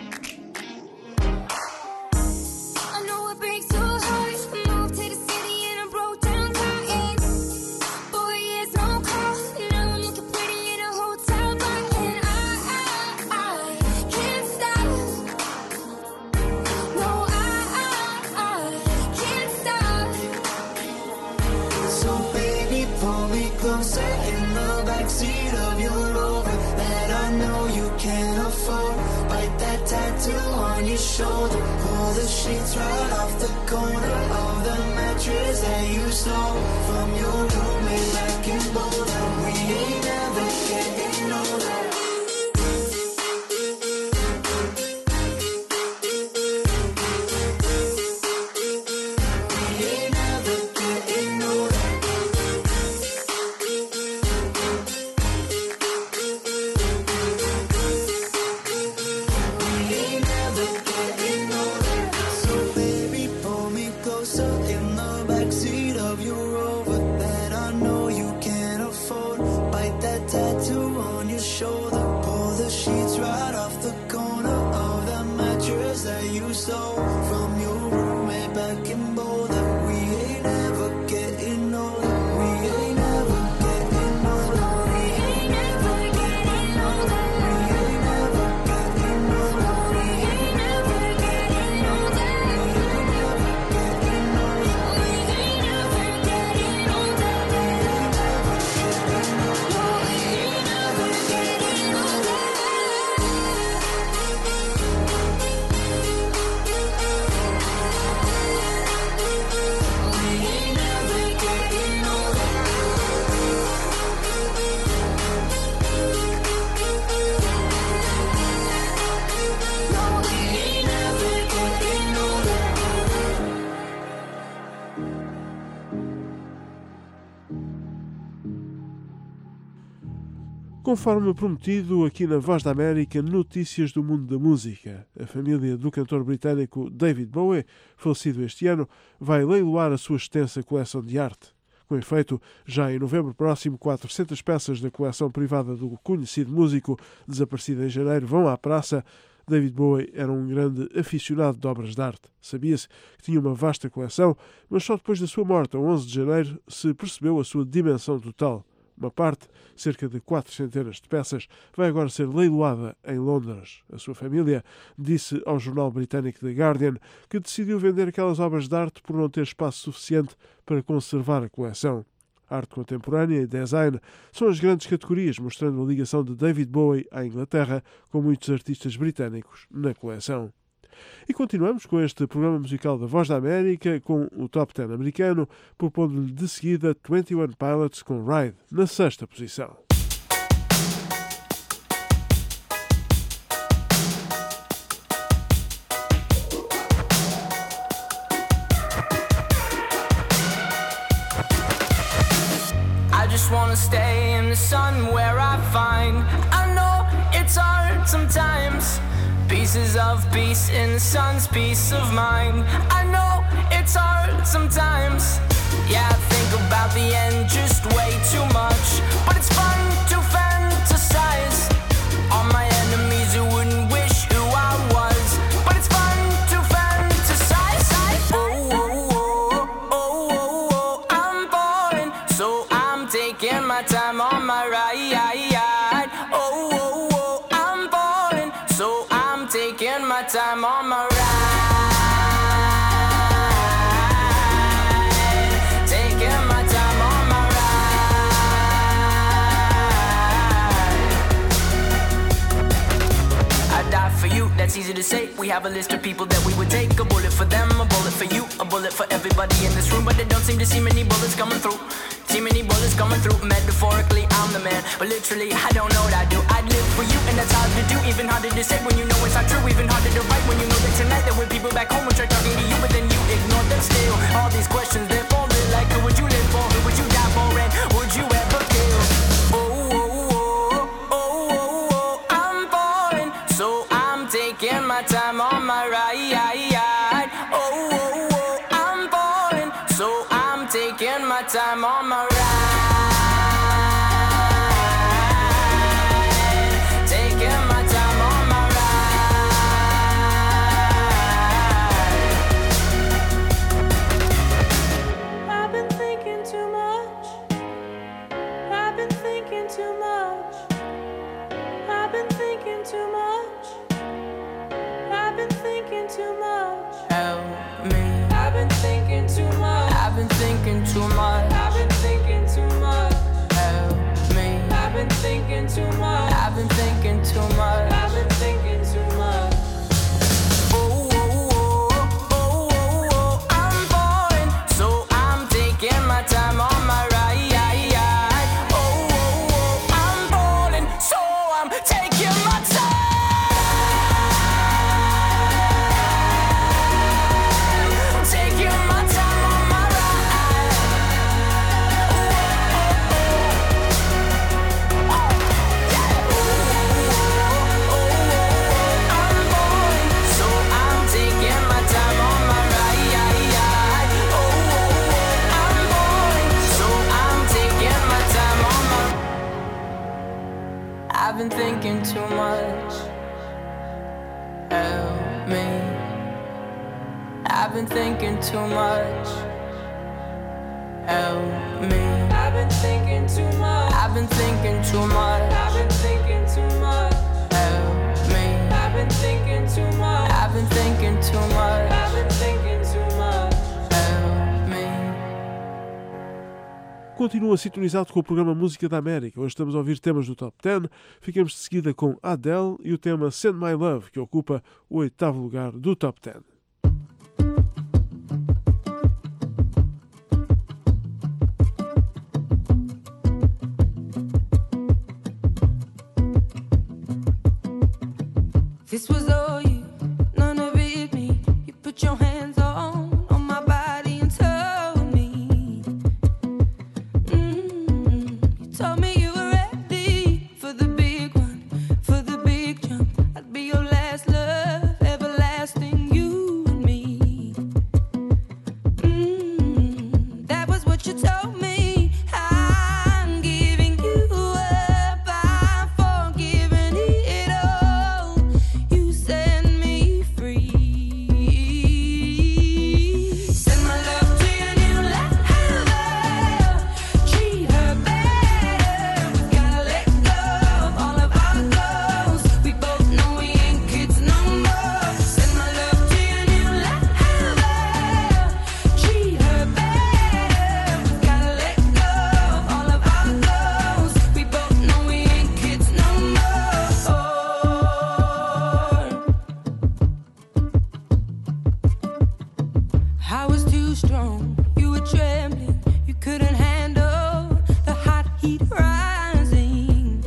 I know it breaks your heart. Moved to the city and I broke down crying. Four years no call. Now I'm looking pretty in a hotel bar and I, I, I can't stop. No, I, I, I can't stop. So baby, pull me closer in the backseat of your Rover that I know you can't afford. Bite that tattoo on your shoulder. Pull the sheets right off the corner of the mattress that you stole from your roommate back in Boulder. We ain't ever getting older. We shoulder. Pull the sheets right off the corner of the mattress that you stole from your roommate back in Boulder. We ain't ever getting older. We ain't ever getting older. We ain't ever getting older. We ain't ever getting older. We ain't ever getting older. We ain't ever getting older. We ain't ever getting older. We ain't ever getting older. We ain't ever getting older. Conforme prometido aqui na Voz da América, notícias do mundo da música. A família do cantor britânico David Bowie, falecido este ano, vai leiloar a sua extensa coleção de arte. Com efeito, já em novembro próximo, quatrocentas peças da coleção privada do conhecido músico, desaparecido em janeiro, vão à praça. David Bowie era um grande aficionado de obras de arte. Sabia-se que tinha uma vasta coleção, mas só depois da sua morte, a onze de janeiro, se percebeu a sua dimensão total. Uma parte, cerca de quatro centenas de peças, vai agora ser leiloada em Londres. A sua família disse ao jornal britânico The Guardian que decidiu vender aquelas obras de arte por não ter espaço suficiente para conservar a coleção. Arte contemporânea e design são as grandes categorias, mostrando a ligação de David Bowie à Inglaterra com muitos artistas britânicos na coleção. E continuamos com este programa musical da Voz da América, com o Top dez americano, propondo-lhe de seguida twenty one Pilots com Ride, na sexta posição. I just wanna stay in the sun where I find I know it's hard sometimes. Pieces of peace in the sun's peace of mind. I know it's hard sometimes. Yeah, I think about the end just way too much. But it's fun to fantasize on my enemies who wouldn't wish who I was. But it's fun to fantasize. Oh, oh, oh, oh, oh, oh, I'm falling, so I'm taking my time on my ride. Oh, oh, oh, I'm falling, so I'm taking my time on my ride. Taking my time on my ride. I die for you, that's easy to say. We have a list of people that we would take. A bullet for them, a bullet for you, a bullet for everybody in this room. But they don't seem to see many bullets coming through. See many bullets coming through. Metaphorically, I'm the man, but literally, I don't know what I do. I'd live for you, and that's hard to do. Even harder to say when you know it's not true. Even harder to write when you know that tonight there were people back home who tried talking to you, but then you ignore them still. All these questions, they're falling like, who would you live for? Who would you die for? And would you ever kill? Oh, oh, oh, oh, oh, oh, I'm falling, so I'm taking my time on my ride. Oh, oh, oh, I'm falling, so I'm taking my time on my ride. Taking my time on my ride. I've been thinking too much. I've been thinking too much. I've been thinking too much. I've been thinking too much. Help me. I've been thinking too much. I've been thinking too much. I've been thinking too much. Help me. I've been thinking too much. I've been thinking too much. I've been thinking too much. Oh, oh, oh, oh, oh, oh, I'm falling, so I'm taking my time on my ride. Oh, oh, oh, I'm falling, so I'm taking my time. Taking my time on my ride. Oh, oh, oh, oh, yeah. been thinking too much. Help me. I've been thinking too much. Help me. I've been thinking too much. I've been thinking too much. I've been thinking too much. Help me. I've been thinking too much. I've been thinking too much. I've been thinking too much. Help me. Continua sintonizado com o programa Música da América. Hoje estamos a ouvir temas do Top dez. Ficamos de seguida com Adele e o tema Send My Love, que ocupa o oitavo lugar do Top dez. This was all you, none of it me. You put your hands on, on my body and told me. Mm-hmm. You told me you were ready for the big one, for the big jump. I'd be your last love, everlasting, you and me. Mm-hmm. That was what you told me. I'm giving you up, I'm forgiving it all. You set me free. Send my love to your new lover. Treat her better. We've gotta let go of all of our goals. We both know we ain't kids no more. Send my love to your new lover. Treat her better. We've gotta let go of all of our goals. We both know we ain't kids no more. I was too strong, you were trembling, you couldn't handle the hot heat rising.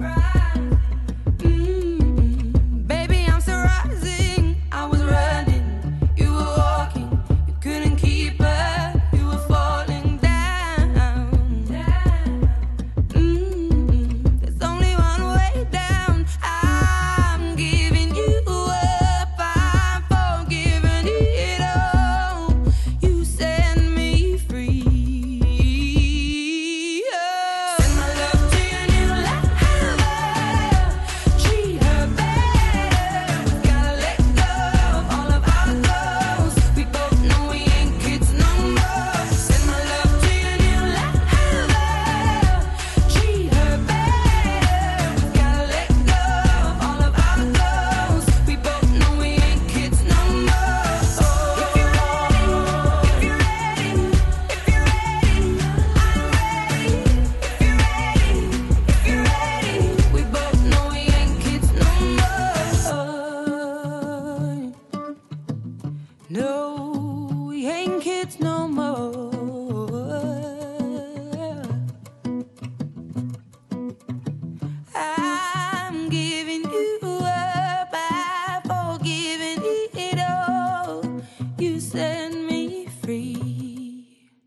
Mm-mm. Baby, I'm still rising. I was running, you were walking, you couldn't keep up, you were falling down. Mm-mm. There's only one way down. I'm giving you up, I'm forgiving it all. You set me free. Oh. Send my love to your new lover. Treat her better. We've gotta let go of all of our goals. We both know we ain't kids no more. Send my love to your new lover. Treat her better. We've gotta let go of all of our goals. We both know we ain't kids no more. If you're ready, if you're ready, if you're ready, I'm ready. If you're ready, if you're ready, we both know we ain't kids no more. No, we ain't kids no more. I'm giving you up, I've forgiven it all. You set me free.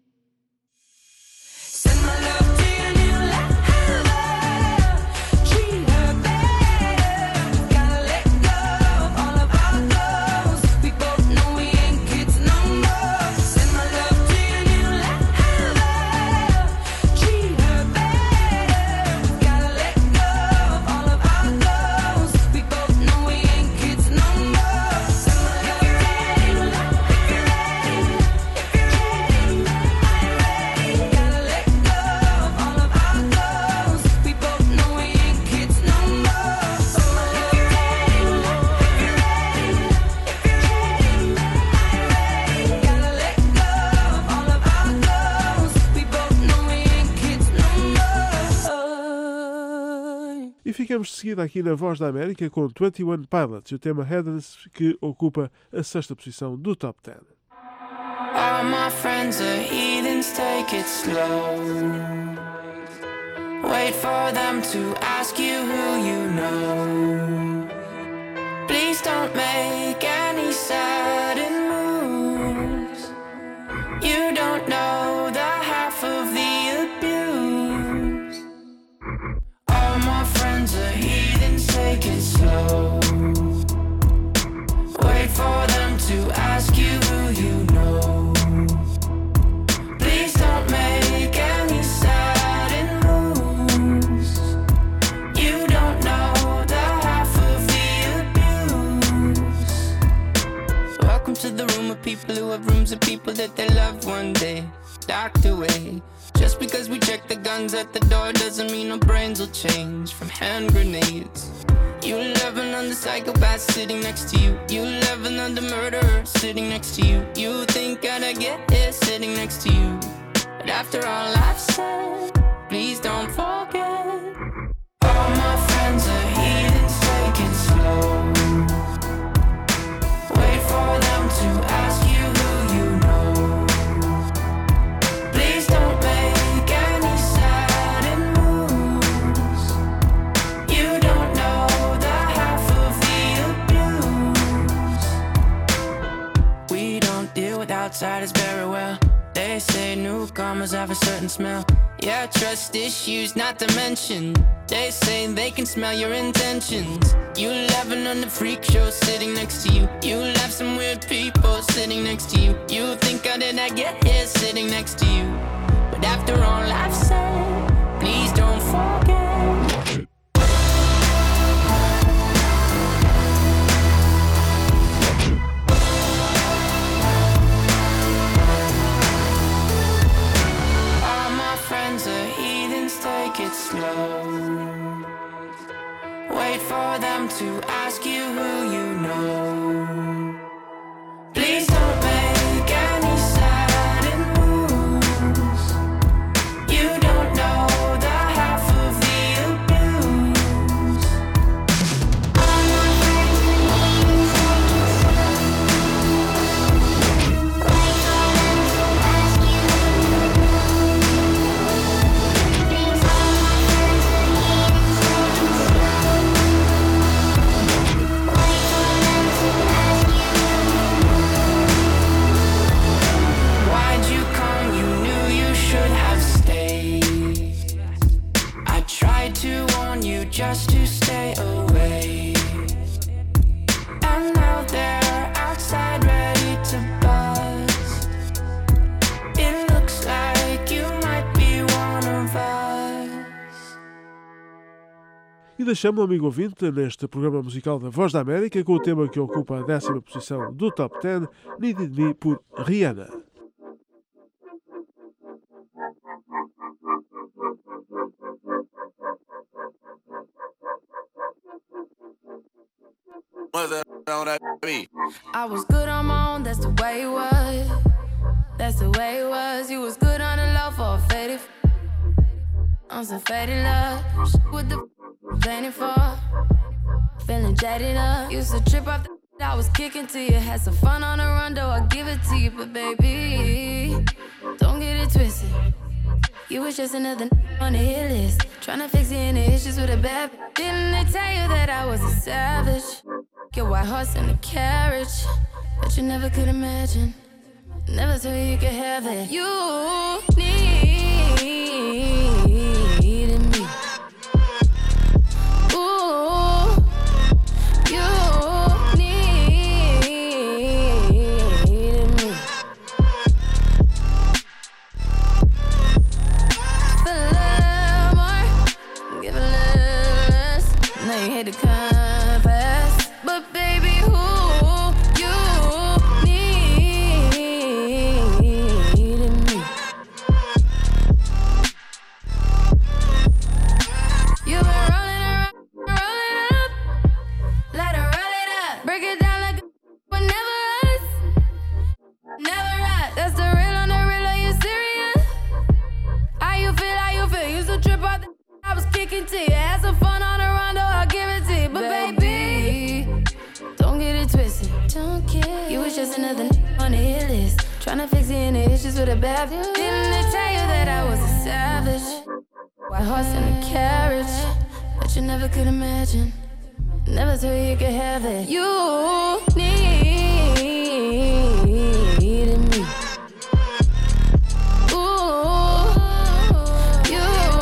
Send my love to your new lover. Treat her better. We've gotta let go of all of our goals. We both know we ain't kids no more. Send my love to your new lover. Treat her better. We've gotta let go of all of our goals. We both know we ain't kids no more. Send my love. If you're ready, if you're ready, if you're ready, I'm ready. Gotta let go of all of our goals. We both know we ain't kids no more. If you're ready, if you're ready, if you're ready, I'm ready. Gotta let go of all of our goals. We both know we ain't kids no more. E ficamos de seguida aqui na Voz da América com vinte e um Pilots e o tema Heathens, que ocupa a sexta posição do Top dez. All my friends are heathens, take it slow. Wait for them to ask you who you know. Please don't make any sudden moves. You don't know the half of the abuse. All my friends are heathens, take it slow. Wait for them to ask you who you know. Please don't make any sudden moves. You don't know rooms of people that they loved one day locked away. Just because we check the guns at the door doesn't mean our brains will change from hand grenades. You laughing on the psychopath sitting next to you. You laughing on the murderer sitting next to you. You think I'd get here sitting next to you. But after all I've said, please don't forget. All my friends are heathens, take it slow. Wait for them to ask you who you know. Please don't make any sudden moves. You don't know the half of the blues. We don't deal with outsiders very well. They say newcomers have a certain smell. Yeah, trust issues not to mention. They say they can smell your intentions. You laughing on the freak show sitting next to you. You laugh some weird people sitting next to you. You think how did I get here sitting next to you. But after all I've said, please don't forget. Take it slow. Wait for them to ask you who you know. Please don't make any sudden moves. You don't know the half of the blues. Just to stay away. And now they're outside ready to buzz. It looks like you might be one of us. E deixamos, amigo ouvinte, neste programa musical da Voz da América com o tema que ocupa a décima posição do Top dez, Needed Me, por Rihanna. I was good on my own, that's the way it was. That's the way it was. You was good on the low for a faded f- on some faded love. Shit with the f- planning for. Feeling jaded up. Used to trip off the f- I was kicking to you. Had some fun on the run, though I give it to you. But baby, don't get it twisted. You was just another n- on the hit list. Tryna fix any issues with a bad b- Didn't they tell you that I was a savage? Your white horse in a carriage that you never could imagine. Never thought you could have it. You needed me. Ooh, you needed me. Feel a little more, give a little less. Now you hate the compass. But baby, who you needed me. You've been rolling around, rolling up. Let her roll it up. Break it down like a but never us. Never us. That's the real on the real, are you serious? How you feel, how you feel? Used to trip off the I was kicking to you. Had some fun on the rondo, I'll give it to you. But baby, don't get it twisted. Don't get you was just another n- on the hit list. Tryna fix any issues with a bad. Didn't they tell you that I was a savage? White horse in a carriage that you never could imagine. Never thought you could have it. You needed me. Ooh, you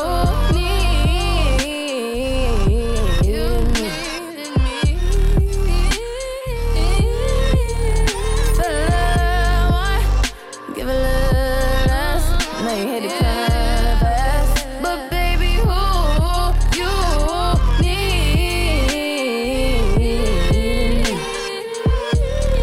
needed me. Feel a little more, give a little less. Now you hate the compass. But baby, who you needed me.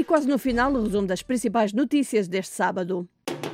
quase no final, o resumo das principais notícias deste sábado.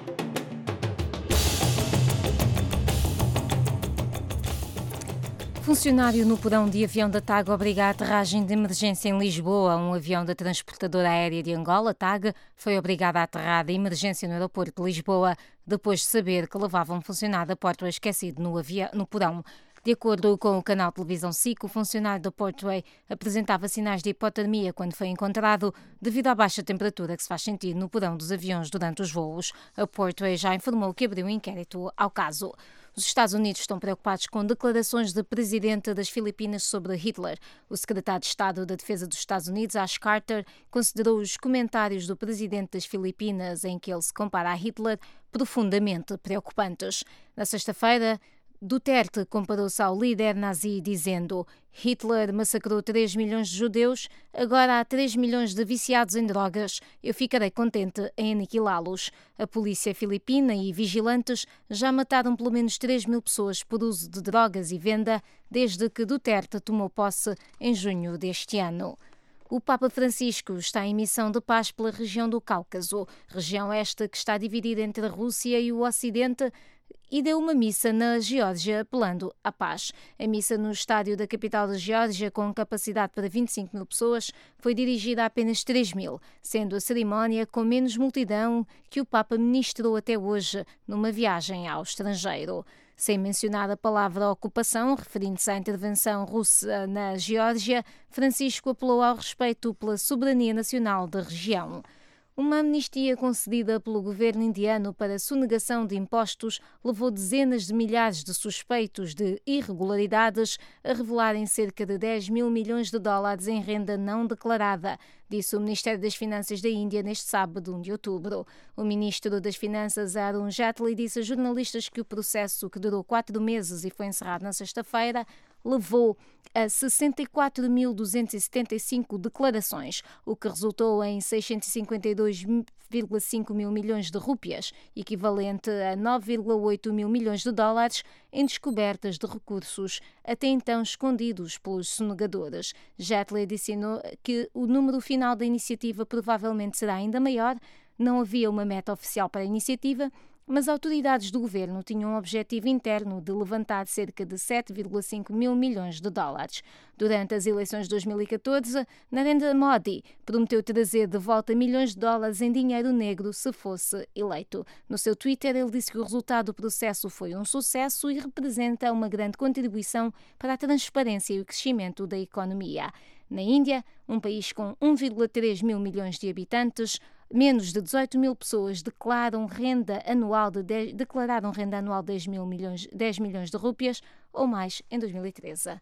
Funcionário no porão de avião da TAG obriga a aterragem de emergência em Lisboa. Um avião da transportadora aérea de Angola, TAG, foi obrigado a aterrar de emergência no aeroporto de Lisboa, depois de saber que levava um funcionário da Portway esquecido no, avião, no porão. De acordo com o canal de televisão S I C, o funcionário da Portway apresentava sinais de hipotermia quando foi encontrado, devido à baixa temperatura que se faz sentir no porão dos aviões durante os voos. A Portway já informou que abriu um inquérito ao caso. Os Estados Unidos estão preocupados com declarações do presidente das Filipinas sobre Hitler. O secretário de Estado da Defesa dos Estados Unidos, Ash Carter, considerou os comentários do presidente das Filipinas, em que ele se compara a Hitler, profundamente preocupantes. Na sexta-feira, Duterte comparou-se ao líder nazi dizendo: Hitler massacrou três milhões de judeus, agora há três milhões de viciados em drogas. Eu ficarei contente em aniquilá-los. A polícia filipina e vigilantes já mataram pelo menos três mil pessoas por uso de drogas e venda desde que Duterte tomou posse em junho deste ano. O Papa Francisco está em missão de paz pela região do Cáucaso, região esta que está dividida entre a Rússia e o Ocidente, e deu uma missa na Geórgia apelando à paz. A missa no estádio da capital da Geórgia, com capacidade para vinte e cinco mil pessoas, foi dirigida a apenas três mil, sendo a cerimónia com menos multidão que o Papa ministrou até hoje numa viagem ao estrangeiro. Sem mencionar a palavra ocupação, referindo-se à intervenção russa na Geórgia, Francisco apelou ao respeito pela soberania nacional da região. Uma amnistia concedida pelo governo indiano para sonegação de impostos levou dezenas de milhares de suspeitos de irregularidades a revelarem cerca de dez mil milhões de dólares em renda não declarada, disse o Ministério das Finanças da Índia neste sábado, um de outubro. O ministro das Finanças, Arun Jaitley, disse a jornalistas que o processo, que durou quatro meses e foi encerrado na sexta-feira, levou a sessenta e quatro mil duzentos e setenta e cinco declarações, o que resultou em seiscentos e cinquenta e dois vírgula cinco mil milhões de rúpias, equivalente a nove vírgula oito mil milhões de dólares, em descobertas de recursos até então escondidos pelos sonegadores. Jaitley disse que o número final da iniciativa provavelmente será ainda maior. Não havia uma meta oficial para a iniciativa, mas autoridades do governo tinham um objetivo interno de levantar cerca de sete vírgula cinco mil milhões de dólares. Durante as eleições de dois mil e catorze, Narendra Modi prometeu trazer de volta milhões de dólares em dinheiro negro se fosse eleito. No seu Twitter, ele disse que o resultado do processo foi um sucesso e representa uma grande contribuição para a transparência e o crescimento da economia. Na Índia, um país com um vírgula três mil milhões de habitantes, menos de dezoito mil pessoas declaram renda anual de dez, declararam renda anual de dez, mil milhões, dez milhões de rúpias ou mais em dois mil e treze.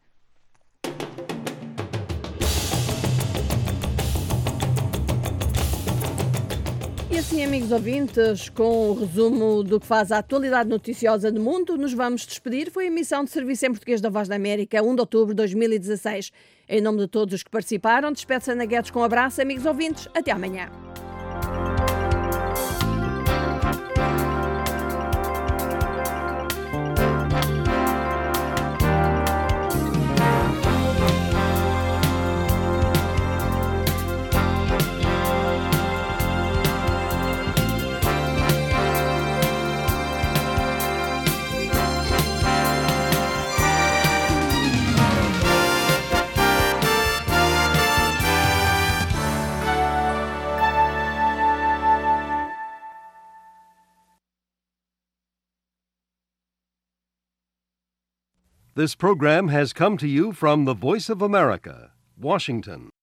E assim, amigos ouvintes, com o resumo do que faz a atualidade noticiosa do mundo, nos vamos despedir. Foi a emissão de serviço em português da Voz da América, um de outubro de dois mil e dezasseis. Em nome de todos os que participaram, despede-se Ana Guedes com um abraço. Amigos ouvintes, até amanhã. This program has come to you from the Voice of America, Washington.